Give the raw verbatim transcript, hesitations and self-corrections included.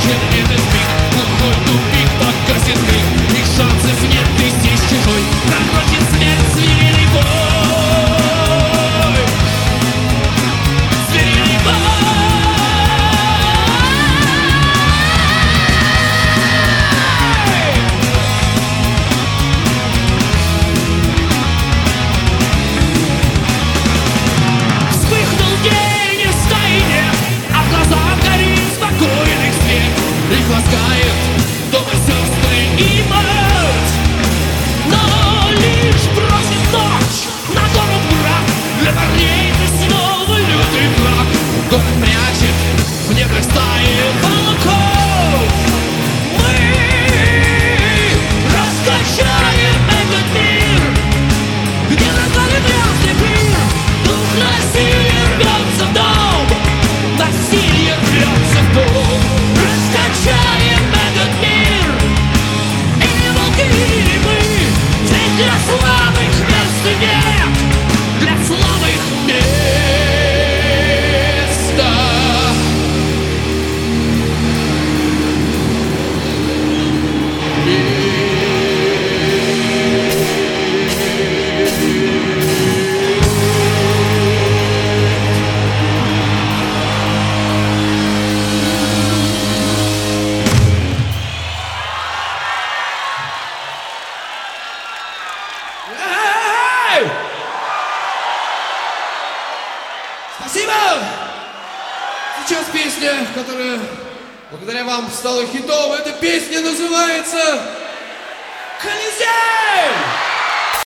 вечен этот миг, глухой тупик, погасит крик. Их шансов нет, ты здесь чужой, пророчит смерть звериный бой. Звериный бой. Вспыхнул день и в стайне, а в глазах горит спокойный свет. Их ласкает дома сестры и мать, но лишь бросит ночь на город враг. Для парней ты снова лютый враг. Город прячет в недрах стаи волков. Мы раскачаем этот мир, где назвали грязный пир. Дух насилия рвется в дом, насилие рвется в дом. Раскачаем этот мир, и волки, и мы. Здесь для слабых места нет, для слабых места. Эй! Спасибо! Сейчас песня, которая благодаря вам стала хитом. Эта песня называется «Колизей».